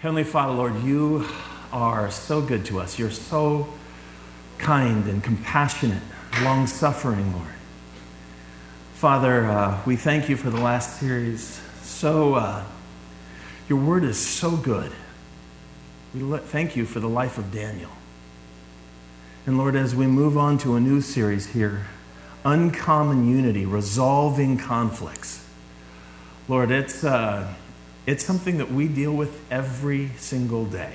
Heavenly Father, Lord, you are so good to us. You're so kind and compassionate, long-suffering, Lord. Father, we thank you for the last series. Your word is so good. We thank you for the life of Daniel. And Lord, as we move on to a new series here, Uncommon Unity, Resolving Conflicts. Lord, it's something that we deal with every single day.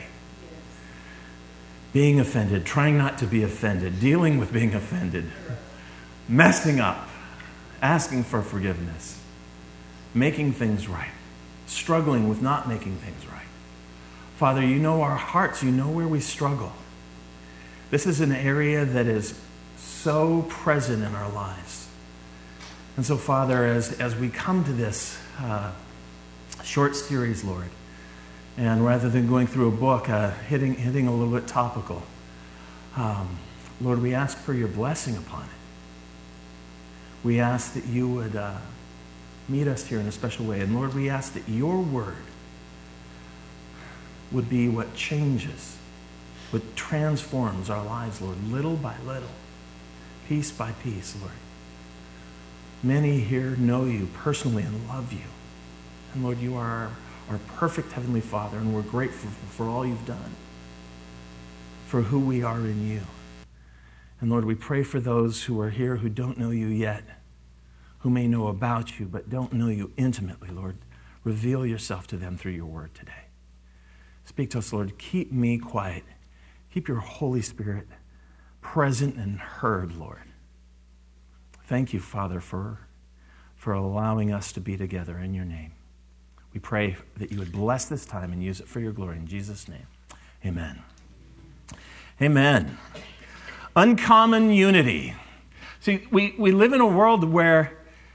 Being offended, trying not to be offended, dealing with being offended, messing up, asking for forgiveness, making things right, struggling with not making things right. Father, you know our hearts, you know where we struggle. This is an area that is so present in our lives. And so, Father, as we come to this short series, Lord, and rather than going through a book, hitting a little bit topical, Lord, we ask for your blessing upon it. We ask that you would meet us here in a special way. And Lord, we ask that your word would be what changes, what transforms our lives, Lord, little by little, piece by piece, Lord. Many here know you personally and love you. And Lord, you are our perfect Heavenly Father, and we're grateful for all you've done, for who we are in you. And Lord, we pray for those who are here who don't know you yet, who may know about you but don't know you intimately, Lord. Reveal yourself to them through your word today. Speak to us, Lord. Keep me quiet. Keep your Holy Spirit present and heard, Lord. Thank you, Father, for allowing us to be together in your name. We pray that you would bless this time and use it for your glory. In Jesus' name, amen. Amen. Uncommon unity. See, we live in a world where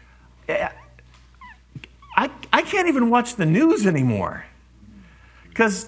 I can't even watch the news anymore. Because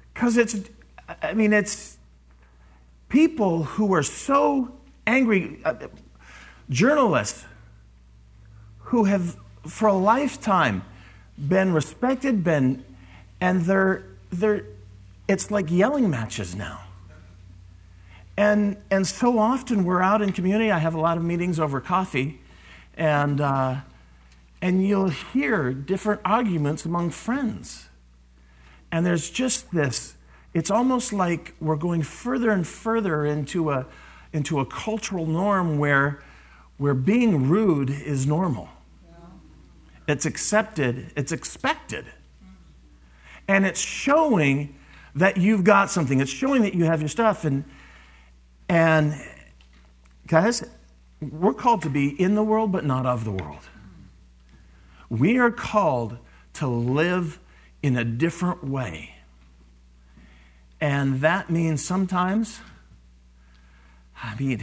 it's people who are so angry, journalists who have for a lifetime been respected, and they're it's like yelling matches now. And so often we're out in community. I have a lot of meetings over coffee, and you'll hear different arguments among friends. And there's just this, it's almost like we're going further and further into a cultural norm where being rude is normal. It's accepted, it's expected. And it's showing that you've got something. It's showing that you have your stuff. And guys, we're called to be in the world, but not of the world. We are called to live in a different way. And that means sometimes, being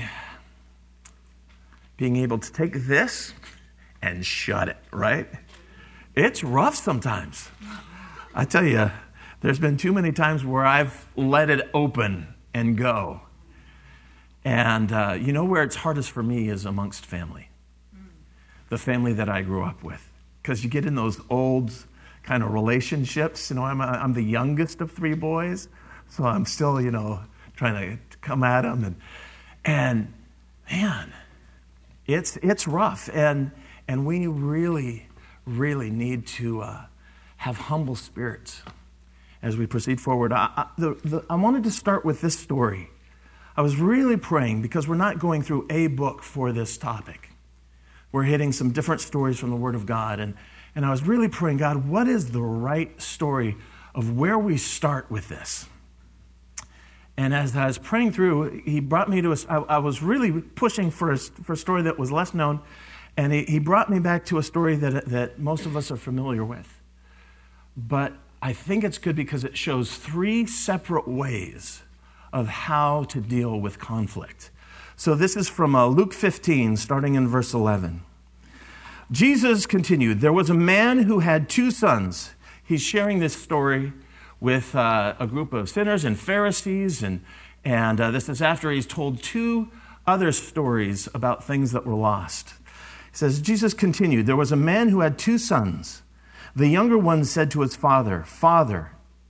able to take this and shut it, right? It's rough sometimes. I tell you, there's been too many times where I've let it open and go. And you know where it's hardest for me is amongst family. The family that I grew up with. Because you get in those old kind of relationships. You know, I'm the youngest of three boys, so I'm still, trying to come at them. And man, it's rough. And we really, really need to have humble spirits as we proceed forward. I wanted to start with this story. I was really praying because we're not going through a book for this topic. We're hitting some different stories from the Word of God. And I was really praying, God, what is the right story of where we start with this? And as I was praying through, he brought me to I was really pushing for a story that was less known. And he brought me back to a story that most of us are familiar with. But I think it's good because it shows three separate ways of how to deal with conflict. So this is from Luke 15, starting in verse 11. Jesus continued, there was a man who had two sons. He's sharing this story with a group of sinners and Pharisees, and this is after he's told two other stories about things that were lost. He says, Jesus continued, there was a man who had two sons. The younger one said to his father, Father,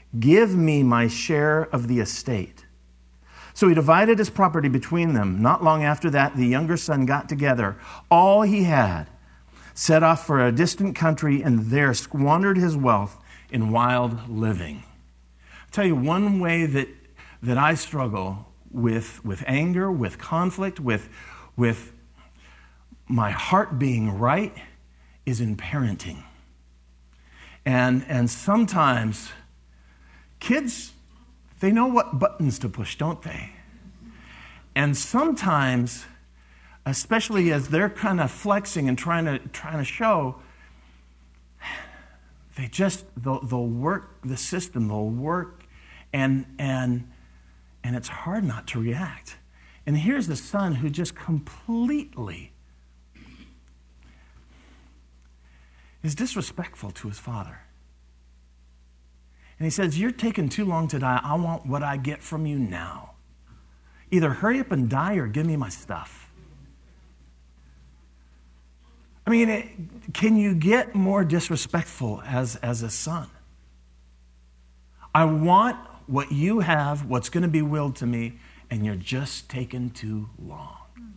Give me my share of the estate." So he divided his property between them. Not long after that, the younger son got together all he had, set off for a distant country, and there squandered his wealth in wild living. I'll tell you one way that I struggle with anger, with conflict, with my heart being right is in parenting. And sometimes kids, they know what buttons to push, don't they? And sometimes, especially as they're kind of flexing and trying to show, they'll work the system, they'll work, and it's hard not to react. And here's the son who just completely is disrespectful to his father. And he says, "You're taking too long to die. I want what I get from you now. Either hurry up and die or give me my stuff." I mean, can you get more disrespectful as a son? I want what you have, what's going to be willed to me, and you're just taking too long.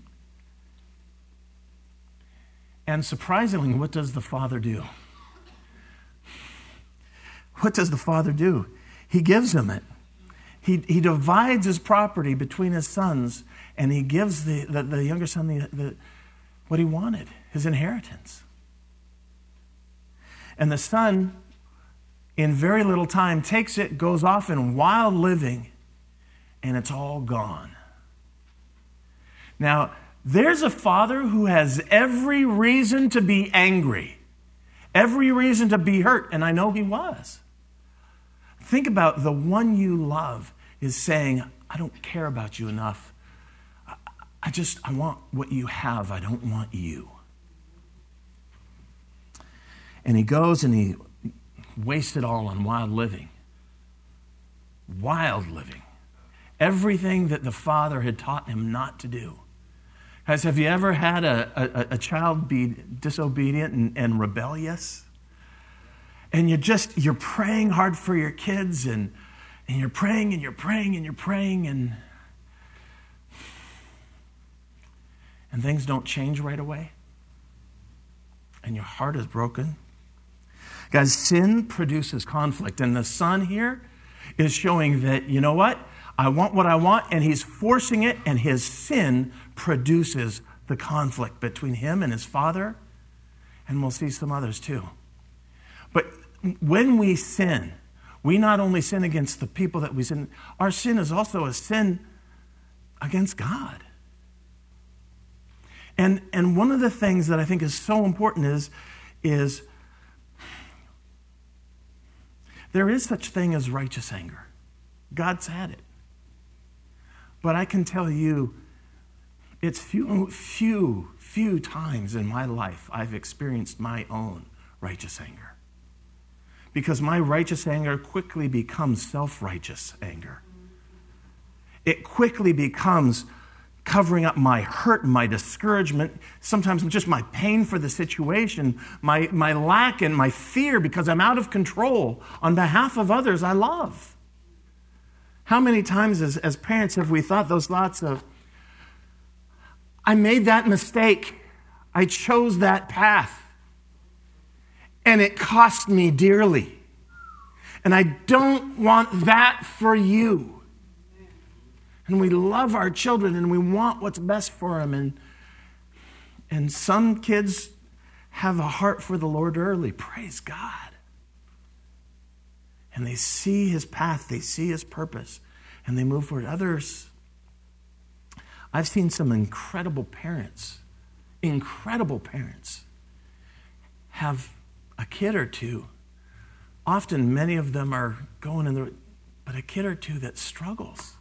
And surprisingly, what does the father do? What does the father do? He gives him it. He divides his property between his sons, and he gives the younger son what he wanted, his inheritance. And the son, in very little time, takes it, goes off in wild living, and it's all gone. Now, there's a father who has every reason to be angry, every reason to be hurt, and I know he was. Think about the one you love is saying, "I don't care about you enough. I want what you have. I don't want you." And he goes and he wastes it all on wild living. Wild living. Everything that the father had taught him not to do. Guys, have you ever had a child be disobedient and rebellious? And you're praying hard for your kids, and you're praying and you're praying and you're praying, and things don't change right away. And your heart is broken. Guys, sin produces conflict. And the son here is showing that, you know what I want, and he's forcing it, and his sin produces the conflict between him and his father, and we'll see some others too. But when we sin, we not only sin against the people that we sin, our sin is also a sin against God. And one of the things that I think is so important is there is such thing as righteous anger. God's had it. But I can tell you, it's few times in my life I've experienced my own righteous anger. Because my righteous anger quickly becomes self-righteous anger. It quickly becomes covering up my hurt, my discouragement, sometimes just my pain for the situation, my lack and my fear because I'm out of control on behalf of others I love. How many times as parents have we thought those thoughts of, I made that mistake, I chose that path, and it cost me dearly, and I don't want that for you. And we love our children and we want what's best for them. And some kids have a heart for the Lord early. Praise God. And they see his path. They see his purpose. And they move forward. Others, I've seen some incredible parents have a kid or two. Often many of them are going in but a kid or two that struggles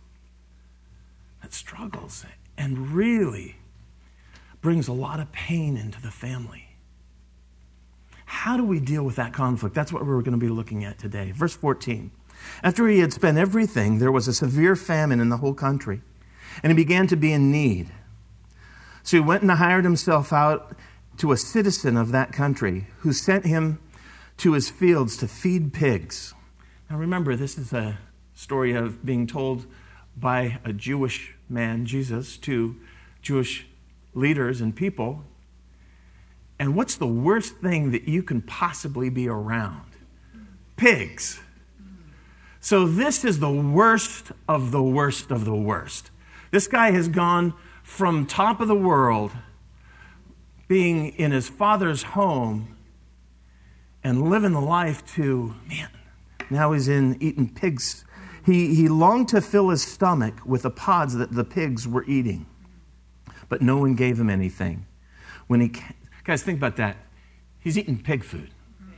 and really brings a lot of pain into the family. How do we deal with that conflict? That's what we're going to be looking at today. Verse 14. After he had spent everything, there was a severe famine in the whole country, and he began to be in need. So he went and hired himself out to a citizen of that country, who sent him to his fields to feed pigs. Now remember, this is a story of being told by a Jewish man, Jesus, to Jewish leaders and people. And what's the worst thing that you can possibly be around? Pigs. So this is the worst of the worst of the worst. This guy has gone from top of the world, being in his father's home and living the life, to, man, now he's in eating pigs. He longed to fill his stomach with the pods that the pigs were eating, but no one gave him anything. Guys, think about that. He's eating pig food.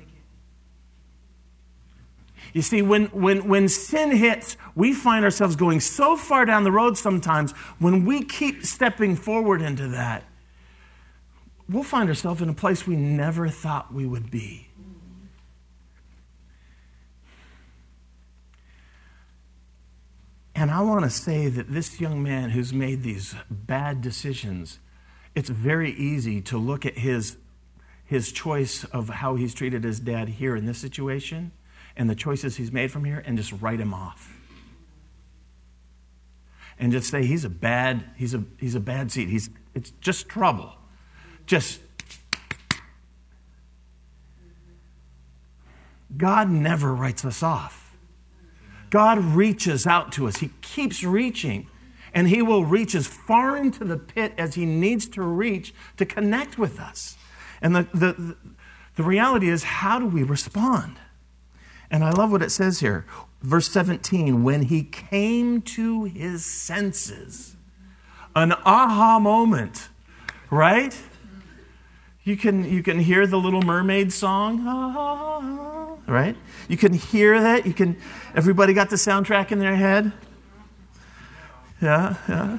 You see, when sin hits, we find ourselves going so far down the road sometimes. When we keep stepping forward into that, we'll find ourselves in a place we never thought we would be. And I want to say that this young man who's made these bad decisions, it's very easy to look at his choice of how he's treated his dad here in this situation and the choices he's made from here and just write him off. And just say he's a bad seed. It's just trouble. God never writes us off. God reaches out to us. He keeps reaching, and he will reach as far into the pit as he needs to reach to connect with us. And the reality is, how do we respond? And I love what it says here. Verse 17, when he came to his senses, an aha moment, right? You can hear the Little Mermaid song, right? You can hear that. Everybody got the soundtrack in their head? Yeah.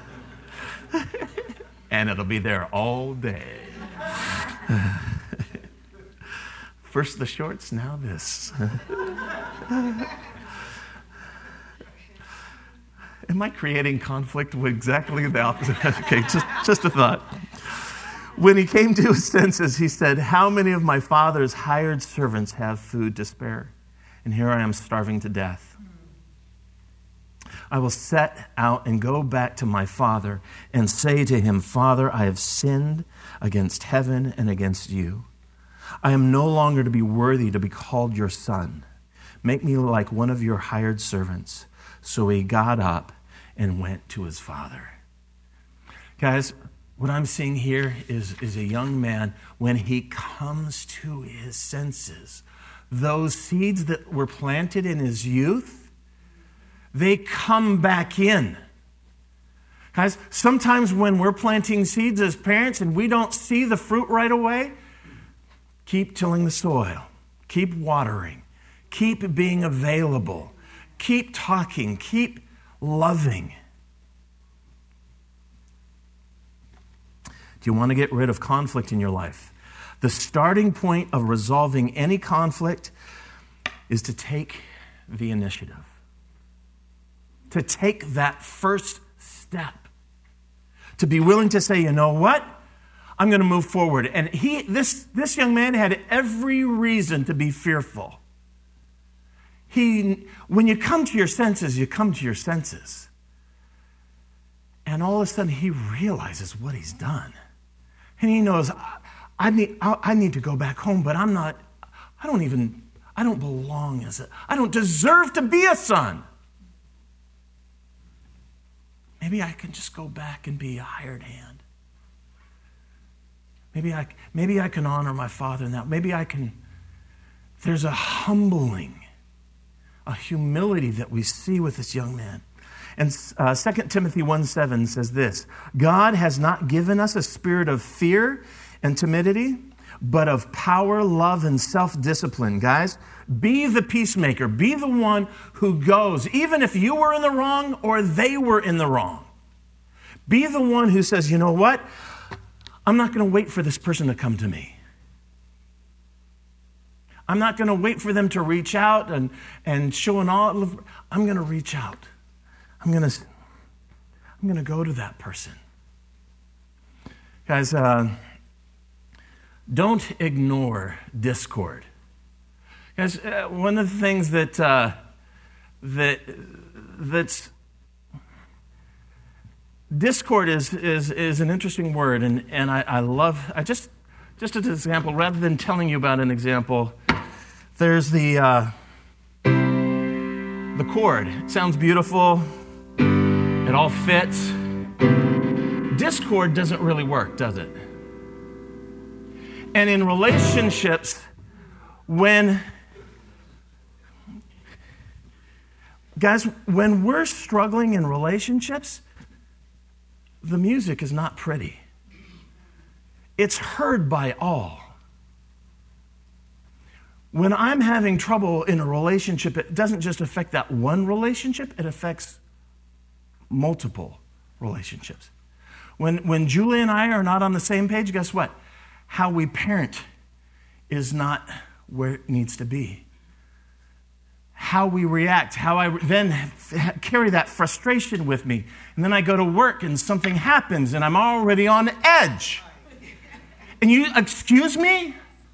And it'll be there all day. First the shorts, now this. Am I creating conflict with exactly the opposite? Okay, just a thought. When he came to his senses, he said, how many of my father's hired servants have food to spare? And here I am starving to death. I will set out and go back to my father and say to him, Father, I have sinned against heaven and against you. I am no longer to be worthy to be called your son. Make me like one of your hired servants. So he got up and went to his father. Guys, what I'm seeing here is a young man, when he comes to his senses, those seeds that were planted in his youth, they come back in. Guys, sometimes when we're planting seeds as parents and we don't see the fruit right away, keep tilling the soil, keep watering, keep being available, keep talking, keep loving. Do you want to get rid of conflict in your life? The starting point of resolving any conflict is to take the initiative. To take that first step. To be willing to say, you know what? I'm going to move forward. And this young man had every reason to be fearful. When you come to your senses, you come to your senses. And all of a sudden he realizes what he's done. And he knows, I need to go back home, but I don't belong I don't deserve to be a son. Maybe I can just go back and be a hired hand. Maybe I can honor my father in that. There's a humbling, a humility that we see with this young man. And 2 Timothy 1:7 says this, God has not given us a spirit of fear and timidity, but of power, love, and self-discipline. Guys, be the peacemaker. Be the one who goes, even if you were in the wrong or they were in the wrong. Be the one who says, you know what? I'm not going to wait for this person to come to me. I'm not going to wait for them to reach out and show an olive. I'm going to reach out. I'm going to go to that person. Guys, don't ignore discord. Guys, one of the things that's discord is an interesting word, and I just as an example, rather than telling you about an example, there's the chord. It sounds beautiful. It all fits. Discord doesn't really work, does it? And in relationships, when we're struggling in relationships, the music is not pretty. It's heard by all. When I'm having trouble in a relationship, it doesn't just affect that one relationship, it affects multiple relationships. When Julie and I are not on the same page, guess what? How we parent is not where it needs to be. How we react, how I then carry that frustration with me. And then I go to work and something happens and I'm already on edge. And you, excuse me?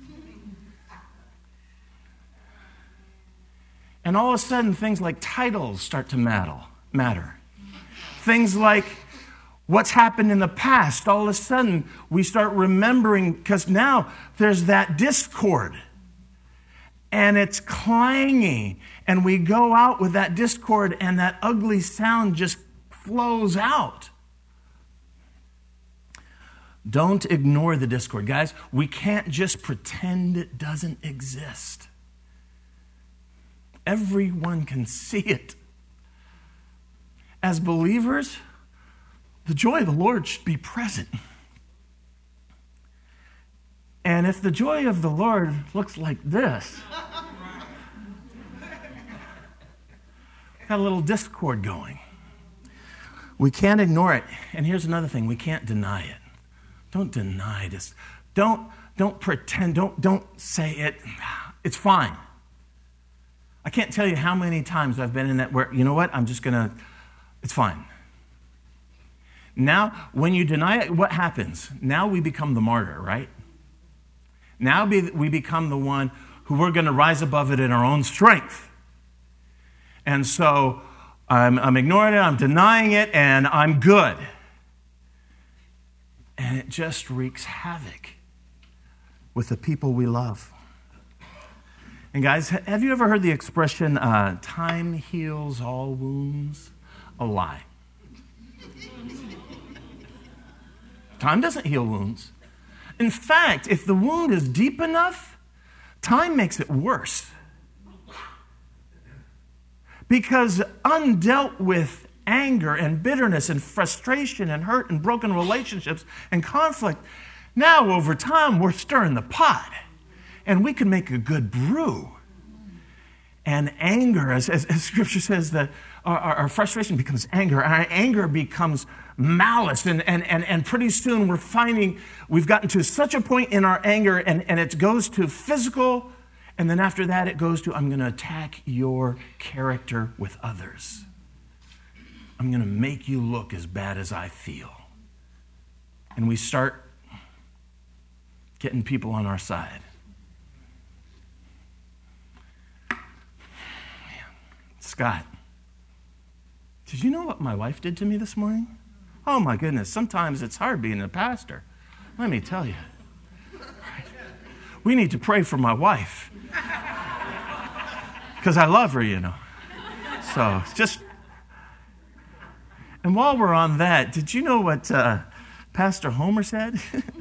And all of a sudden, things like titles start to matter. Things like what's happened in the past, all of a sudden, we start remembering, because now there's that discord. And it's clanging. And we go out with that discord, and that ugly sound just flows out. Don't ignore the discord. Guys, we can't just pretend it doesn't exist. Everyone can see it. As believers, the joy of the Lord should be present. And if the joy of the Lord looks like this, got a little discord going. We can't ignore it. And here's another thing, we can't deny it. Don't deny this. Don't pretend, don't say it. It's fine. I can't tell you how many times I've been in that where, you know what, it's fine. Now, when you deny it, what happens? Now we become the martyr, right? Now we become the one who we're going to rise above it in our own strength. And so I'm ignoring it, I'm denying it, and I'm good. And it just wreaks havoc with the people we love. And guys, have you ever heard the expression, time heals all wounds? A lie. Time doesn't heal wounds. In fact, if the wound is deep enough, time makes it worse. Because undealt with anger and bitterness and frustration and hurt and broken relationships and conflict, now over time we're stirring the pot. And we can make a good brew. And anger, as Scripture says, that our frustration becomes anger. Our anger becomes malice. And pretty soon we're finding we've gotten to such a point in our anger, and it goes to physical. And then after that, it goes to, I'm going to attack your character with others. I'm going to make you look as bad as I feel. And we start getting people on our side. Scott, did you know what my wife did to me this morning? Oh my goodness, sometimes it's hard being a pastor. Let me tell you. We need to pray for my wife. Because I love her, you know. So it's just... And while we're on that, did you know what Pastor Homer said?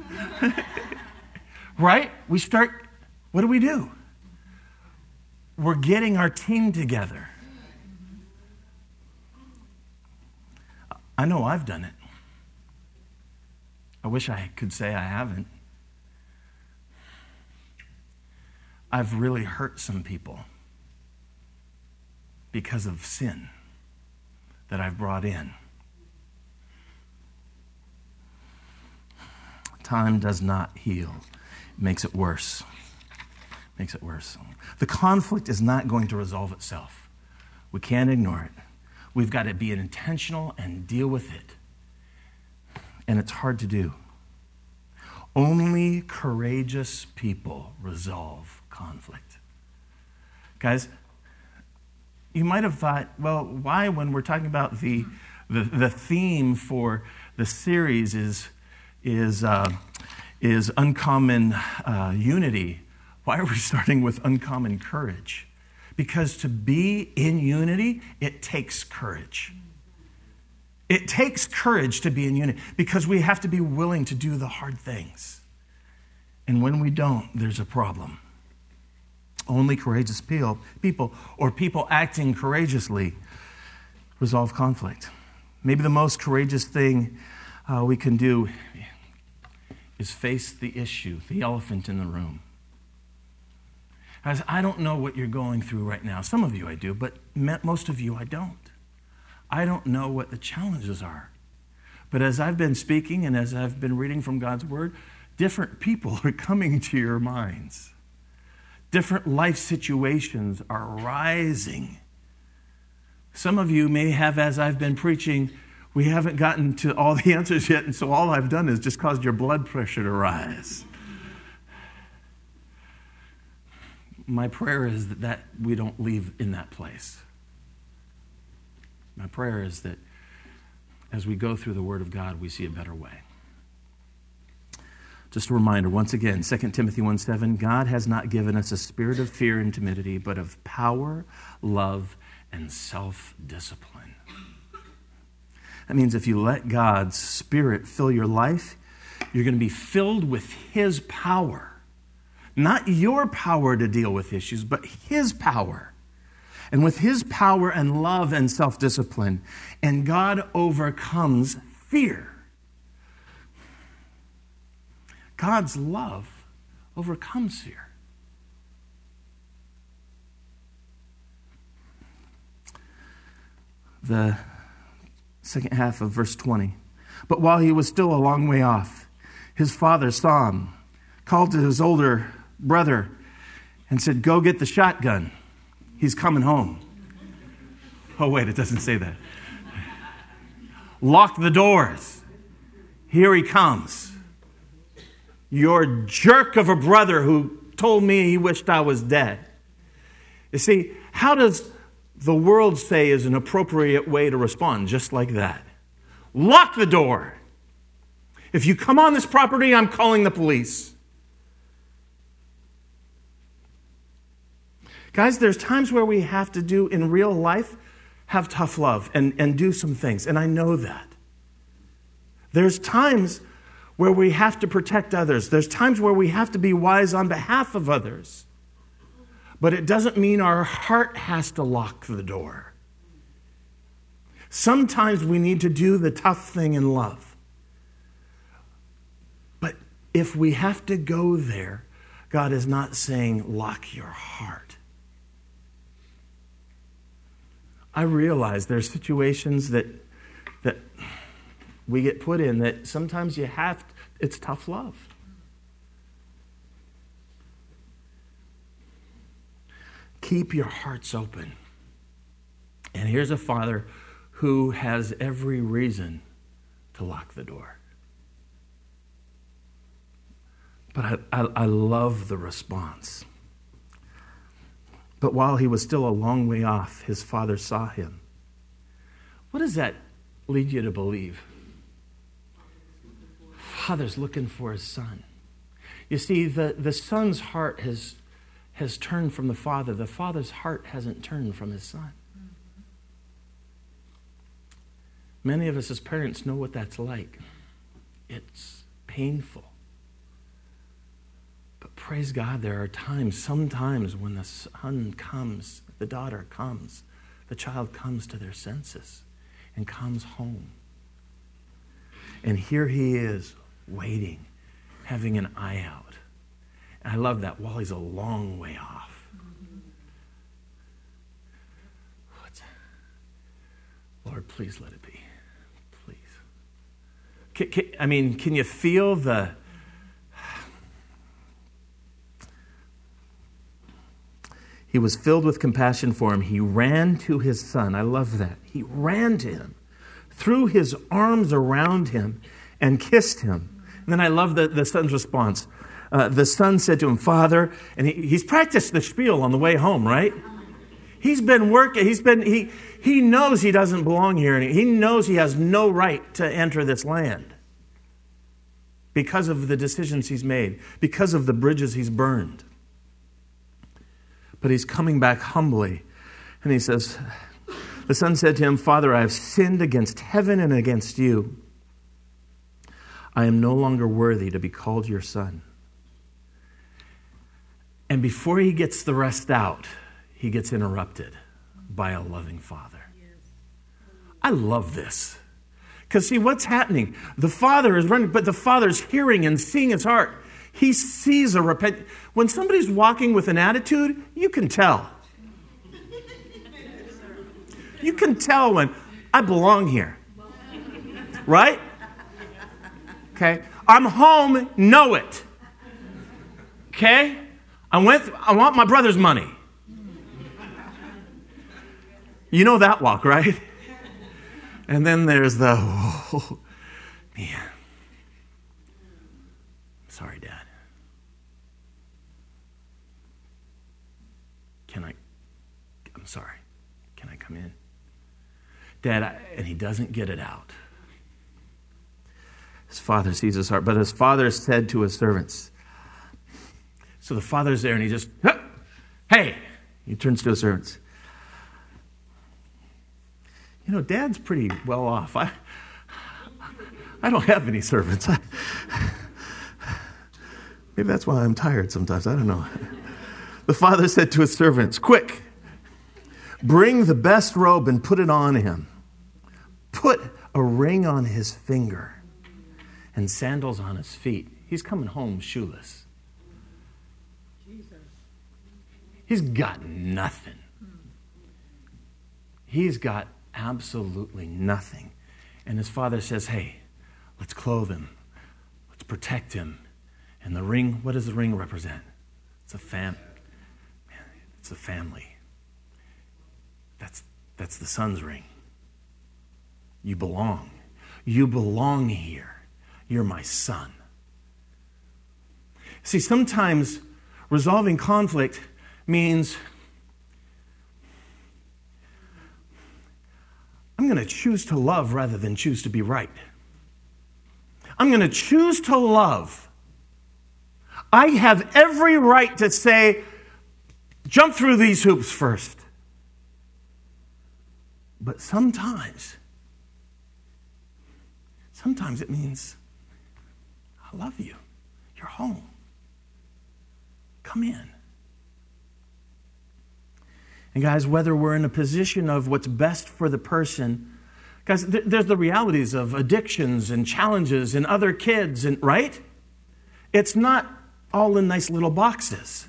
Right? What do? We're getting our team together. I know I've done it. I wish I could say I haven't. I've really hurt some people because of sin that I've brought in. Time does not heal. It makes it worse. The conflict is not going to resolve itself. We can't ignore it. We've got to be intentional and deal with it. And it's hard to do. Only courageous people resolve conflict. Guys, you might have thought, well, why when we're talking about the theme for the series is uncommon unity, why are we starting with uncommon courage? Because to be in unity, it takes courage. It takes courage to be in unity because we have to be willing to do the hard things. And when we don't, there's a problem. Only courageous people or people acting courageously resolve conflict. Maybe the most courageous thing we can do is face the issue, the elephant in the room. Guys, I don't know what you're going through right now. Some of you I do, but most of you I don't. I don't know what the challenges are. But as I've been speaking and as I've been reading from God's Word, different people are coming to your minds. Different life situations are rising. Some of you may have, as I've been preaching, we haven't gotten to all the answers yet, and so all I've done is just caused your blood pressure to rise. My prayer is that we don't leave in that place. My prayer is that as we go through the Word of God, we see a better way. Just a reminder, once again, 2 Timothy 1:7, God has not given us a spirit of fear and timidity, but of power, love, and self-discipline. That means if you let God's Spirit fill your life, you're going to be filled with His power. Not your power to deal with issues, but His power. And with His power and love and self-discipline, and God overcomes fear. God's love overcomes fear. The second half of verse 20. But while he was still a long way off, his father saw him, called to his older brother, and said, "Go get the shotgun. He's coming home." Oh, wait, it doesn't say that. Lock the doors. Here he comes. Your jerk of a brother who told me he wished I was dead. You see, how does the world say is an appropriate way to respond? Just like that. Lock the door. If you come on this property, I'm calling the police. Guys, there's times where we have to do in real life, have tough love and do some things. And I know that. There's times where we have to protect others. There's times where we have to be wise on behalf of others. But it doesn't mean our heart has to lock the door. Sometimes we need to do the tough thing in love. But if we have to go there, God is not saying lock your heart. I realize there's situations that we get put in that sometimes it's tough love. Keep your hearts open. And here's a father who has every reason to lock the door. But I love the response. But while he was still a long way off, his father saw him. What does that lead you to believe? Father's looking for his son. You see, the son's heart has turned from the father. The father's heart hasn't turned from his son. Many of us as parents know what that's like. It's painful. But praise God, there are sometimes when the son comes, the daughter comes, the child comes to their senses and comes home. And here he is, waiting, having an eye out. And I love that, while he's a long way off. Lord, please let it be. Please. Can you feel the... He was filled with compassion for him. He ran to his son. I love that. He ran to him, threw his arms around him, and kissed him. And then I love the son's response. The son said to him, Father, and he's practiced the spiel on the way home, right? He's been working. He knows he doesn't belong here, and he knows he has no right to enter this land because of the decisions he's made, because of the bridges he's burned. But he's coming back humbly, and he says, the son said to him, Father, I have sinned against heaven and against you. I am no longer worthy to be called your son. And before he gets the rest out, he gets interrupted by a loving father. I love this. Because see, what's happening? The father is running, but the father's hearing and seeing his heart. He sees a repent. When somebody's walking with an attitude, you can tell. You can tell when I belong here. Right? Okay? I'm home, know it. Okay? I want my brother's money. You know that walk, right? And then there's the, oh, man. Sorry, Dad. I'm sorry. Can I come in? Dad, and he doesn't get it out. His father sees his heart, but his father said to his servants. So the father's there and he just, hey, he turns to his servants. You know, Dad's pretty well off. I don't have any servants. Maybe that's why I'm tired sometimes. I don't know. The father said to his servants, quick, bring the best robe and put it on him. Put a ring on his finger and sandals on his feet. He's coming home shoeless. He's got nothing. He's got absolutely nothing. And his father says, hey, let's clothe him. Let's protect him. And the ring, what does the ring represent? It's a family. It's a family. That's the son's ring. You belong. You belong here. You're my son. See, sometimes resolving conflict means I'm going to choose to love rather than choose to be right. I'm going to choose to love. I have every right to say, jump through these hoops first. But sometimes it means, I love you. You're home. Come in. And guys, whether we're in a position of what's best for the person, guys, there's the realities of addictions and challenges and other kids, and right? It's not all in nice little boxes.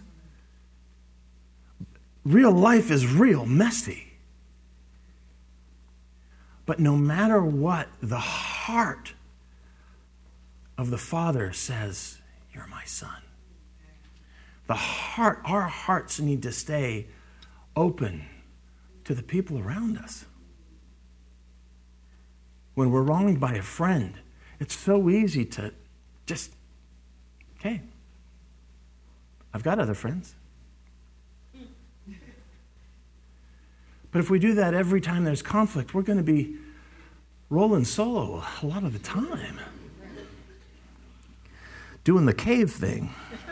Real life is real messy. But no matter what, the heart of the Father says, you're my son. Our hearts need to stay open to the people around us. When we're wronged by a friend, it's so easy to just, okay, I've got other friends. But if we do that every time there's conflict, we're going to be rolling solo a lot of the time. Doing the cave thing.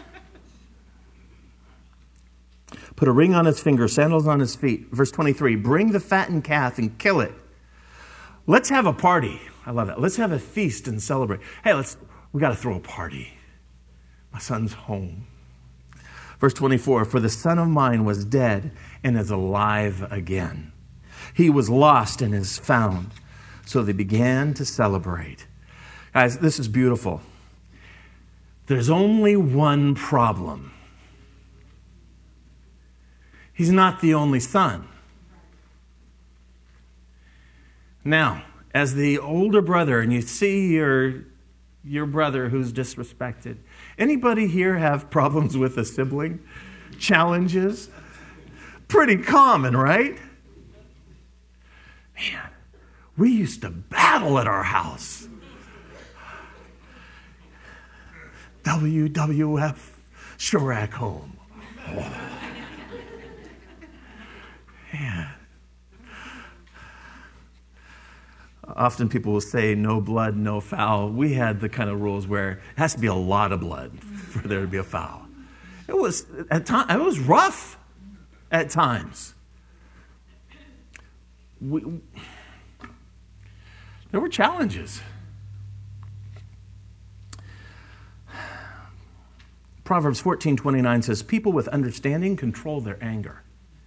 Put a ring on his finger, sandals on his feet. Verse 23, bring the fattened calf and kill it. Let's have a party. I love that. Let's have a feast and celebrate. Hey, we got to throw a party. My son's home. Verse 24, for the son of mine was dead and is alive again. He was lost and is found. So they began to celebrate. Guys, this is beautiful. There's only one problem. He's not the only son. Now, as the older brother, and you see your brother who's disrespected, anybody here have problems with a sibling? Challenges? Pretty common, right? Man, we used to battle at our house. WWF Chirac home. Yeah. Often people will say no blood, no foul. We had the kind of rules where it has to be a lot of blood for there to be a foul. It was rough at times. There were challenges. Proverbs 14:29 says, people with understanding control their anger.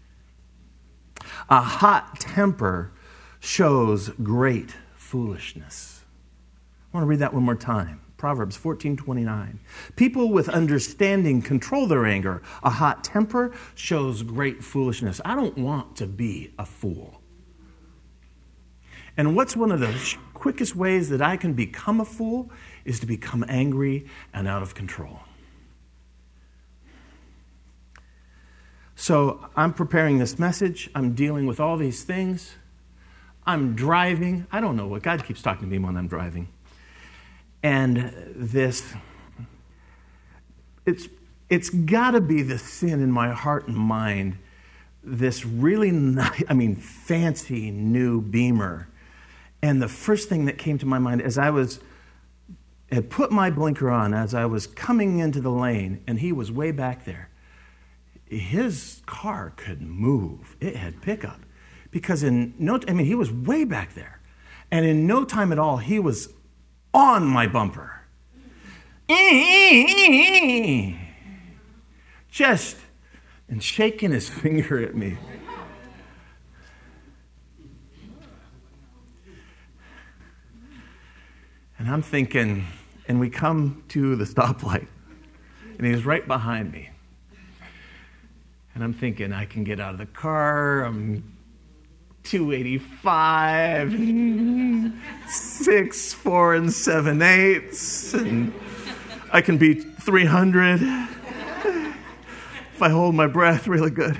A hot temper shows great foolishness. I want to read that one more time. Proverbs 14:29. People with understanding control their anger. A hot temper shows great foolishness. I don't want to be a fool. And what's one of the quickest ways that I can become a fool is to become angry and out of control. So I'm preparing this message. I'm dealing with all these things. I'm driving. I don't know what. God keeps talking to me when I'm driving. And it's got to be the sin in my heart and mind, this really nice, fancy new Beamer. And the first thing that came to my mind as I had put my blinker on, as I was coming into the lane, and he was way back there. His car could move. It had pickup. Because he was way back there. And in no time at all, he was on my bumper. Just, and shaking his finger at me. And I'm thinking, and we come to the stoplight, and he's right behind me. And I'm thinking, I can get out of the car. I'm 285, 6, 4, and 7/8, and I can be 300 if I hold my breath really good.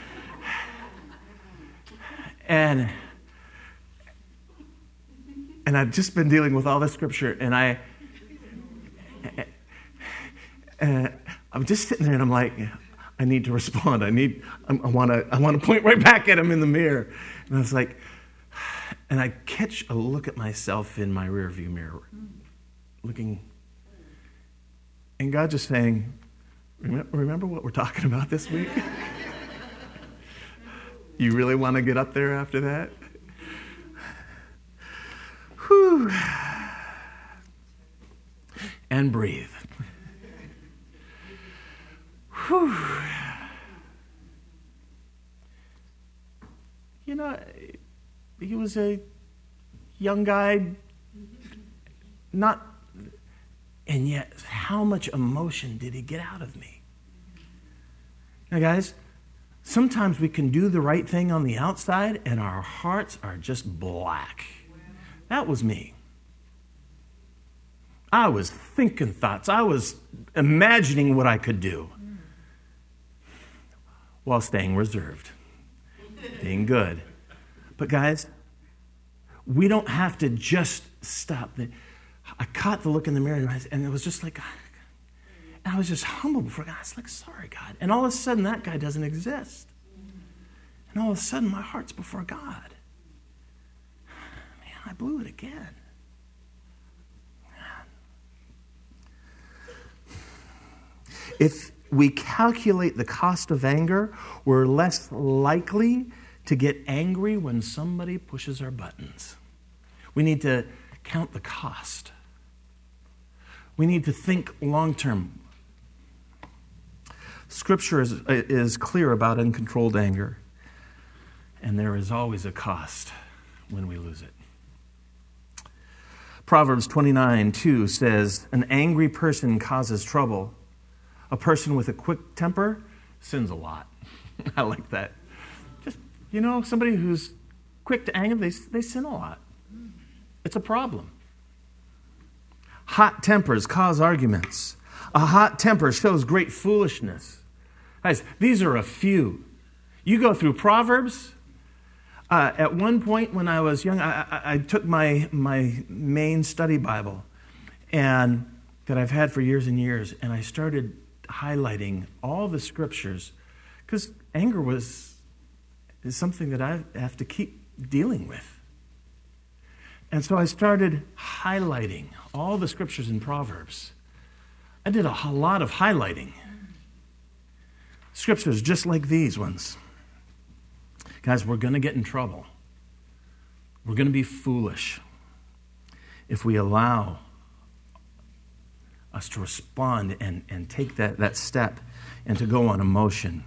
And I've just been dealing with all this scripture, and I'm just sitting there, and I'm like, I need to respond. I want to point right back at him in the mirror. And I was like, and I catch a look at myself in my rearview mirror, looking, and God just saying, remember what we're talking about this week? You really want to get up there after that? Whew. And breathe. Whew. He was a young guy, and yet how much emotion did he get out of me? Now, guys, sometimes we can do the right thing on the outside, and our hearts are just black. That was me. I was thinking thoughts. I was imagining what I could do while staying reserved, being good. But guys, we don't have to just stop. I caught the look in the mirror, and it was just like, I was just humble before God. I was like, sorry, God. And all of a sudden, that guy doesn't exist. And all of a sudden, my heart's before God. Man, I blew it again. If we calculate the cost of anger, we're less likely to get angry when somebody pushes our buttons. We need to count the cost. We need to think long term. Scripture is clear about uncontrolled anger, and there is always a cost when we lose it. Proverbs 29:2 says, an angry person causes trouble. A person with a quick temper sins a lot. I like that. Just, somebody who's quick to anger, they sin a lot. It's a problem. Hot tempers cause arguments. A hot temper shows great foolishness. Guys, these are a few. You go through Proverbs. At one point when I was young, I took my main study Bible, and that I've had for years and years, and I started highlighting all the scriptures, because anger is something that I have to keep dealing with. And so I started highlighting all the scriptures in Proverbs. I did a lot of highlighting. Scriptures just like these ones. Guys, we're going to get in trouble. We're going to be foolish if we allow us to respond and take that step and to go on emotion.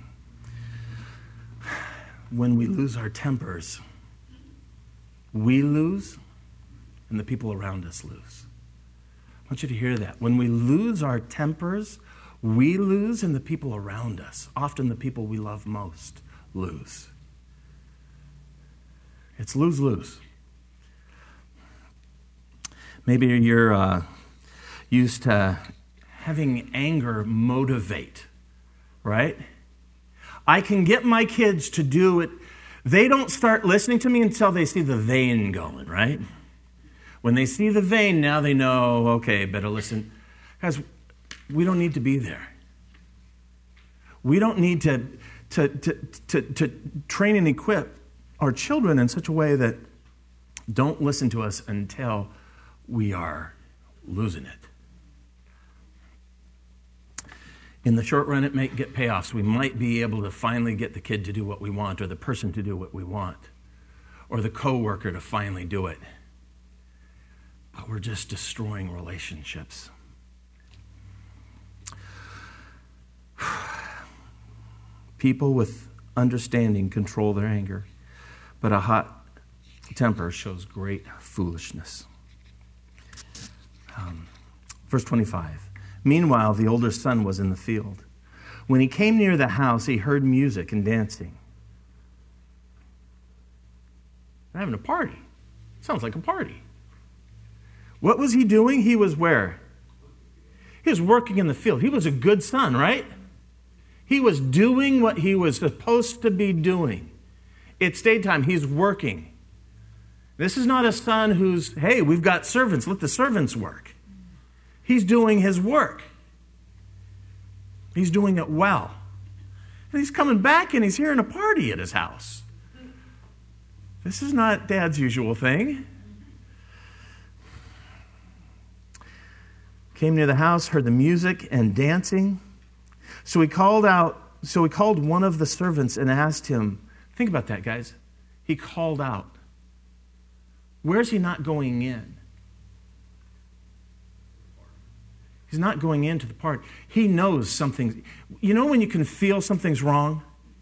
When we lose our tempers, we lose and the people around us lose. I want you to hear that. When we lose our tempers, we lose and the people around us, often the people we love most, lose. It's lose-lose. Maybe you're used to having anger motivate, right? I can get my kids to do it. They don't start listening to me until they see the vein going, right? When they see the vein, now they know, okay, better listen. Guys, we don't need to be there. We don't need to train and equip our children in such a way that don't listen to us until we are losing it. In the short run, it may get payoffs. We might be able to finally get the kid to do what we want, or the person to do what we want, or the coworker to finally do it. But we're just destroying relationships. People with understanding control their anger, but a hot temper shows great foolishness. Verse 25. Meanwhile, the older son was in the field. When he came near the house, he heard music and dancing. They're having a party. Sounds like a party. What was he doing? He was where? He was working in the field. He was a good son, right? He was doing what he was supposed to be doing. It's daytime. He's working. This is not a son who's, hey, we've got servants. Let the servants work. He's doing his work. He's doing it well. And he's coming back and he's hearing a party at his house. This is not Dad's usual thing. Came near the house, heard the music and dancing. So he called one of the servants and asked him, think about that, guys. He called out. Where's he not going in? He's not going into the party. He knows something. You know when you can feel something's wrong?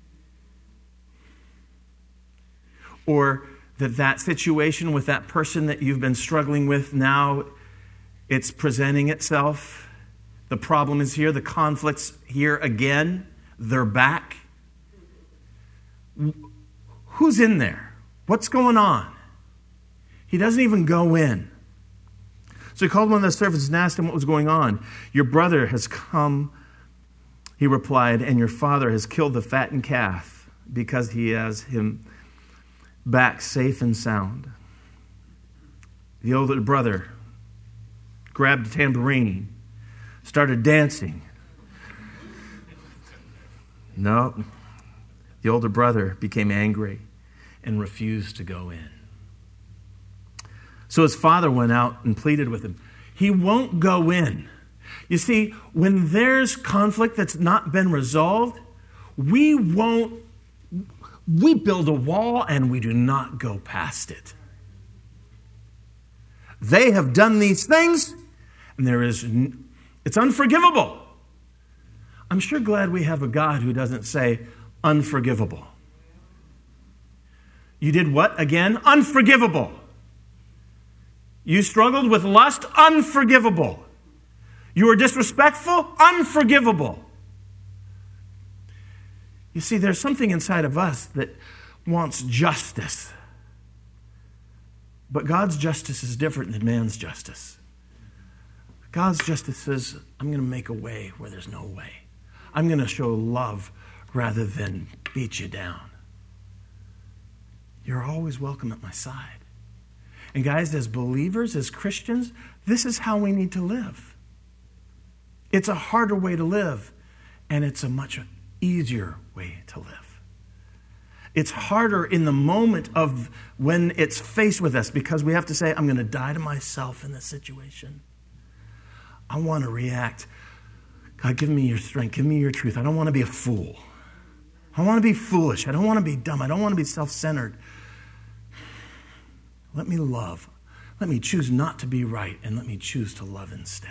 Or that situation with that person that you've been struggling with, now it's presenting itself. The problem is here. The conflict's here again. They're back. Who's in there? What's going on? He doesn't even go in. So he called one of the servants and asked him what was going on. Your brother has come, he replied, and your father has killed the fattened calf because he has him back safe and sound. The older brother grabbed a tambourine, started dancing. No, the older brother became angry and refused to go in. So his father went out and pleaded with him. He won't go in. You see, when there's conflict that's not been resolved, we build a wall and we do not go past it. They have done these things, and it's unforgivable. I'm sure glad we have a God who doesn't say unforgivable. You did what again? Unforgivable. You struggled with lust? Unforgivable. You were disrespectful? Unforgivable. You see, there's something inside of us that wants justice. But God's justice is different than man's justice. God's justice says, I'm going to make a way where there's no way. I'm going to show love rather than beat you down. You're always welcome at my side. And guys, as believers, as Christians, this is how we need to live. It's a harder way to live, and it's a much easier way to live. It's harder in the moment of when it's faced with us because we have to say, I'm going to die to myself in this situation. I want to react. God, give me your strength. Give me your truth. I don't want to be a fool. I want to be foolish. I don't want to be dumb. I don't want to be self-centered. Let me love. Let me choose not to be right, and let me choose to love instead.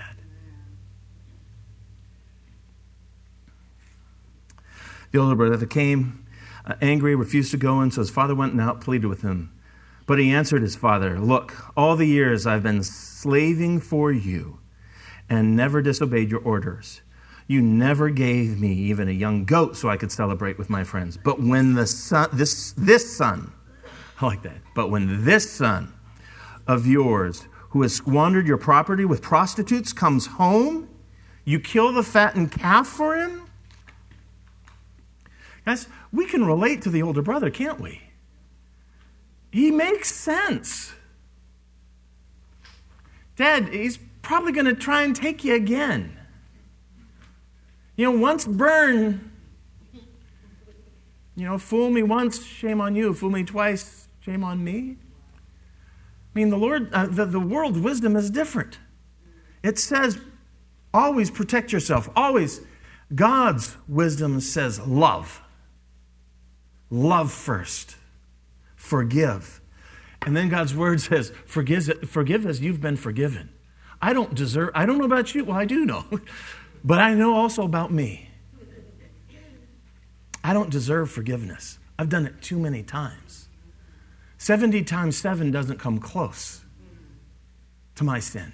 The older brother came angry, refused to go in, so his father went out, pleaded with him. But he answered his father, look, all the years I've been slaving for you and never disobeyed your orders. You never gave me even a young goat so I could celebrate with my friends. But when the son, this son, I like that, but when this son of yours, who has squandered your property with prostitutes, comes home, you kill the fattened calf for him? Guys, we can relate to the older brother, can't we? He makes sense. Dad, he's probably going to try and take you again. You know, once burned, fool me once, shame on you. Fool me twice, shame on me. I mean, the world's wisdom is different. It says, always protect yourself. Always. God's wisdom says love. Love first. Forgive. And then God's word says, forgive as you've been forgiven. I don't know about you. Well, I do know. But I know also about me. I don't deserve forgiveness. I've done it too many times. 70 times 7 doesn't come close to my sin.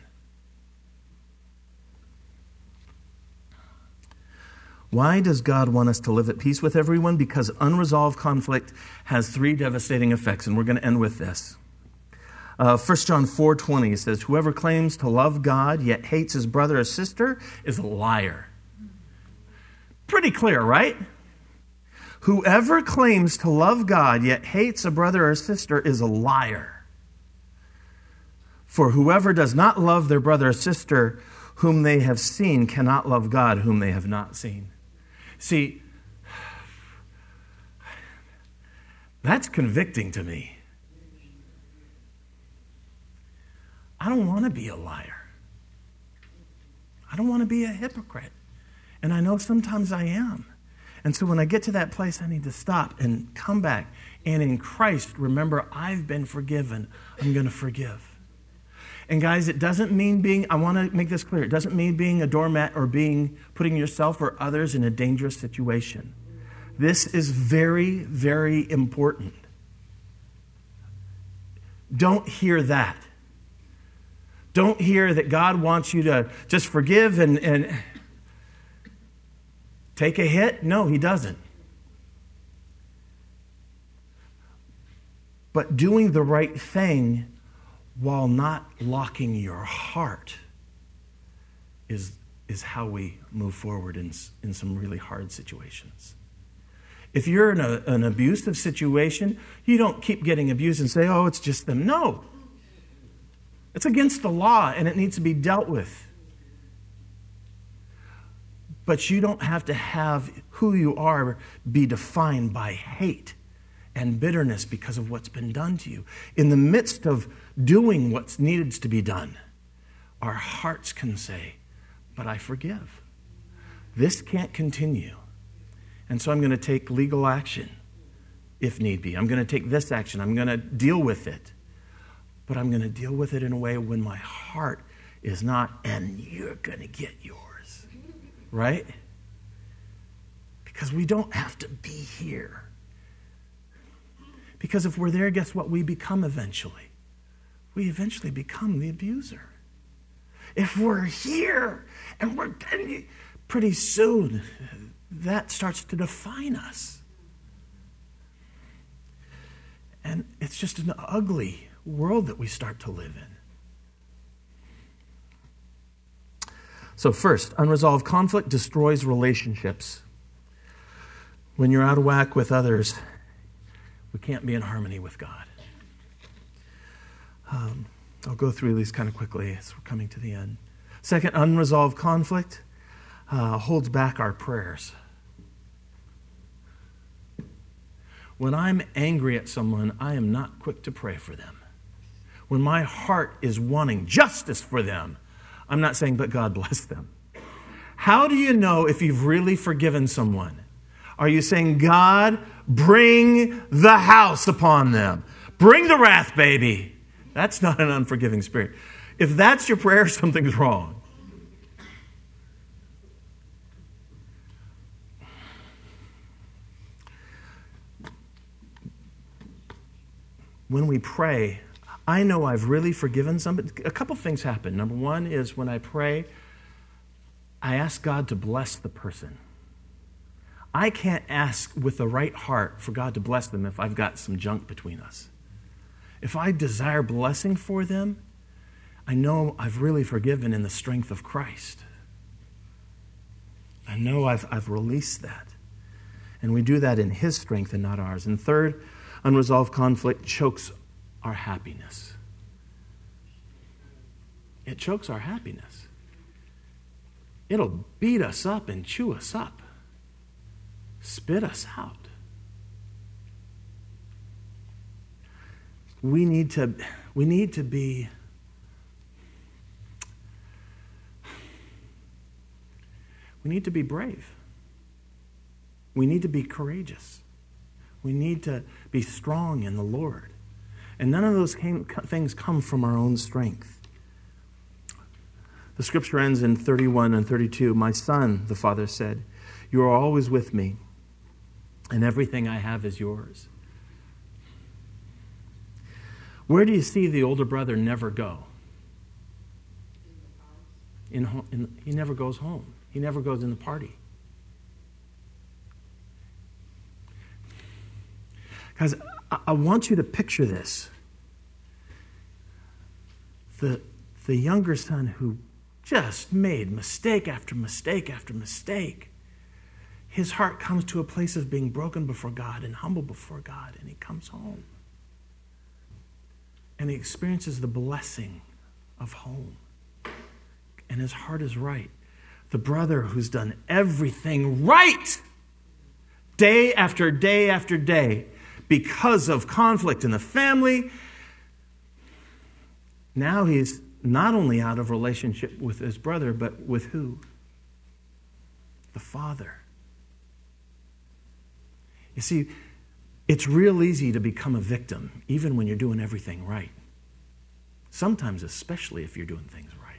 Why does God want us to live at peace with everyone? Because unresolved conflict has 3 devastating effects, and we're going to end with this. 1 John 4:20 says, whoever claims to love God yet hates his brother or sister is a liar. Pretty clear, right? Whoever claims to love God yet hates a brother or sister is a liar. For whoever does not love their brother or sister whom they have seen cannot love God whom they have not seen. See, that's convicting to me. I don't want to be a liar. I don't want to be a hypocrite. And I know sometimes I am. And so when I get to that place, I need to stop and come back. And in Christ, remember, I've been forgiven. I'm going to forgive. And guys, it doesn't mean I want to make this clear, it doesn't mean being a doormat or putting yourself or others in a dangerous situation. This is very, very important. Don't hear that. Don't hear that God wants you to just forgive and take a hit. No, he doesn't. But doing the right thing while not locking your heart is how we move forward in some really hard situations. If you're in an abusive situation, you don't keep getting abused and say, oh, it's just them. No. It's against the law, and it needs to be dealt with. But you don't have to have who you are be defined by hate and bitterness because of what's been done to you. In the midst of doing what's needed to be done, our hearts can say, but I forgive. This can't continue. And so I'm going to take legal action if need be. I'm going to take this action. I'm going to deal with it. But I'm going to deal with it in a way when my heart is not, and you're going to get yours. Right? Because we don't have to be here. Because if we're there, guess what? We become eventually. We eventually become the abuser. If we're here and we're pretty soon, that starts to define us. And it's just an ugly world that we start to live in. So first, unresolved conflict destroys relationships. When you're out of whack with others, we can't be in harmony with God. I'll go through these kind of quickly as we're coming to the end. Second, unresolved conflict holds back our prayers. When I'm angry at someone, I am not quick to pray for them. When my heart is wanting justice for them, I'm not saying, but God bless them. How do you know if you've really forgiven someone? Are you saying, God, bring the house upon them? Bring the wrath, baby. That's not an unforgiving spirit. If that's your prayer, something's wrong. When we pray, I know I've really forgiven somebody. A couple things happen. Number one is when I pray, I ask God to bless the person. I can't ask with the right heart for God to bless them if I've got some junk between us. If I desire blessing for them, I know I've really forgiven in the strength of Christ. I know I've released that. And we do that in His strength and not ours. And third, unresolved conflict chokes our happiness. It chokes our happiness. It'll beat us up and chew us up. Spit us out. We need to be brave. We need to be courageous. We need to be strong in the Lord. And none of those things come from our own strength. The scripture ends in 31 and 32. My son, the father said, you are always with me, and everything I have is yours. Where do you see the older brother never go? He never goes home. He never goes in the party. Guys, I want you to picture this. The younger son who just made mistake after mistake after mistake. His heart comes to a place of being broken before God and humble before God, and he comes home. And he experiences the blessing of home. And his heart is right. The brother who's done everything right, day after day after day, because of conflict in the family, now he's not only out of relationship with his brother, but with who? The father. You see, it's real easy to become a victim, even when you're doing everything right. Sometimes, especially if you're doing things right.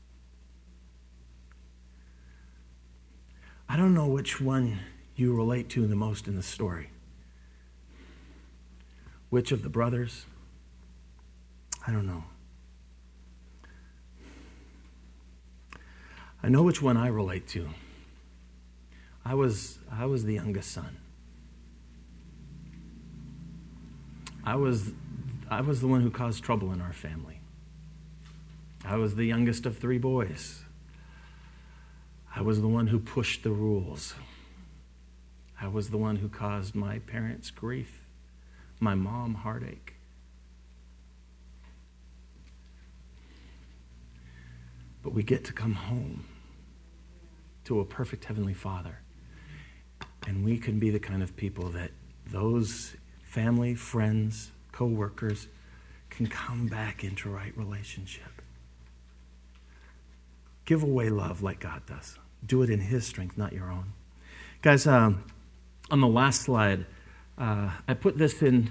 I don't know which one you relate to the most in the story. Which of the brothers? I don't know. I know which one I relate to. I was the youngest son. I was the one who caused trouble in our family. I was the youngest of 3 boys. I was the one who pushed the rules. I was the one who caused my parents grief, my mom heartache. But we get to come home to a perfect Heavenly Father. And we can be the kind of people that those family, friends, co-workers can come back into right relationship. Give away love like God does. Do it in His strength, not your own. Guys, on the last slide, I put this in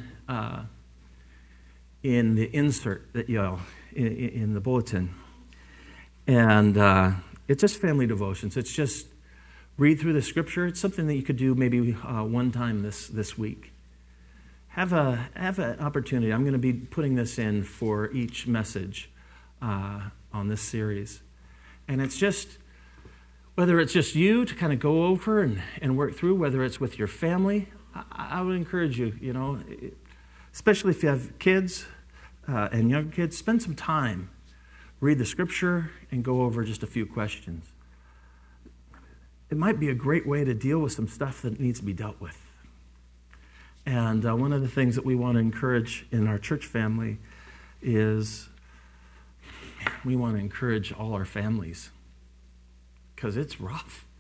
the insert that in the bulletin. And it's just family devotions. It's just read through the scripture. It's something that you could do maybe one time this week. Have an opportunity. I'm going to be putting this in for each message on this series. And it's just, whether it's just you to kind of go over and work through, whether it's with your family, I would encourage you, especially if you have kids and young kids, spend some time. Read the scripture and go over just a few questions. It might be a great way to deal with some stuff that needs to be dealt with. And one of the things that we want to encourage in our church family is we want to encourage all our families because it's rough.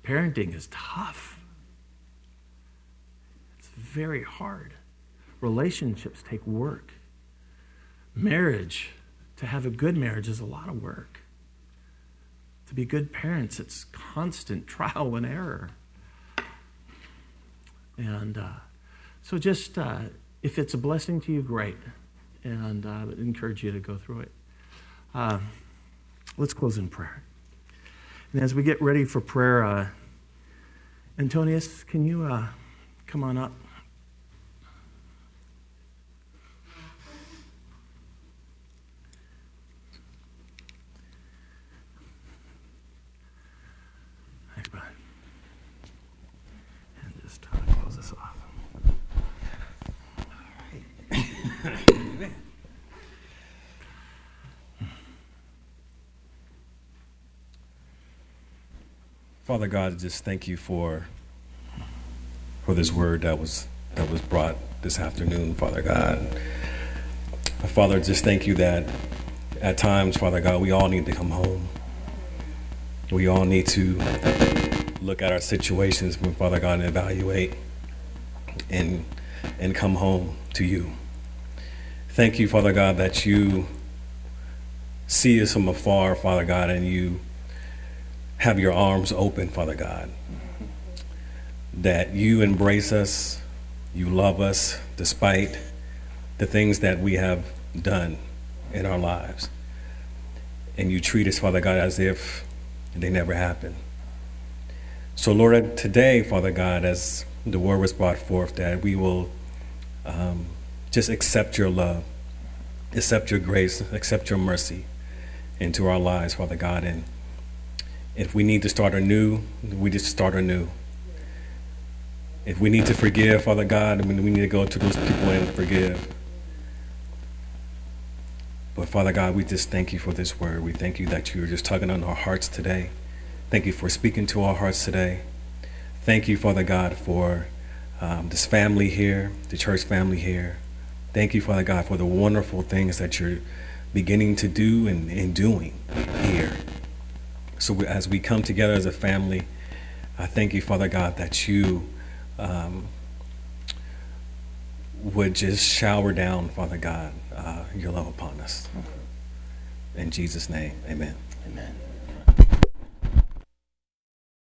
Parenting is tough. It's very hard. Relationships take work. Marriage, to have a good marriage, is a lot of work. To be good parents, it's constant trial and error. And so just, if it's a blessing to you, great. And I would encourage you to go through it. Let's close in prayer. And as we get ready for prayer, Antonius, can you come on up? Thanks, bud. And just close this off. All right. Father God, just thank you for this word that was brought this afternoon, Father God. Father, just thank you that at times, Father God, we all need to come home. We all need to look at our situations, Father God, and evaluate and come home to you. Thank you, Father God, that you see us from afar, Father God, and you have your arms open, Father God, that you embrace us, you love us despite the things that we have done in our lives. And you treat us, Father God, as if they never happened. So Lord, today, Father God, as the word was brought forth, that we will just accept your love, accept your grace, accept your mercy into our lives, Father God. And if we need to start anew, we just start anew. If we need to forgive, Father God, we need to go to those people and forgive. But Father God, we just thank you for this word. We thank you that you're just tugging on our hearts today. Thank you for speaking to our hearts today. Thank you, Father God, for this family here, the church family here. Thank you, Father God, for the wonderful things that you're beginning to do and doing here. So as we come together as a family, I thank you, Father God, that you would just shower down, Father God, your love upon us. In Jesus' name, amen. Amen.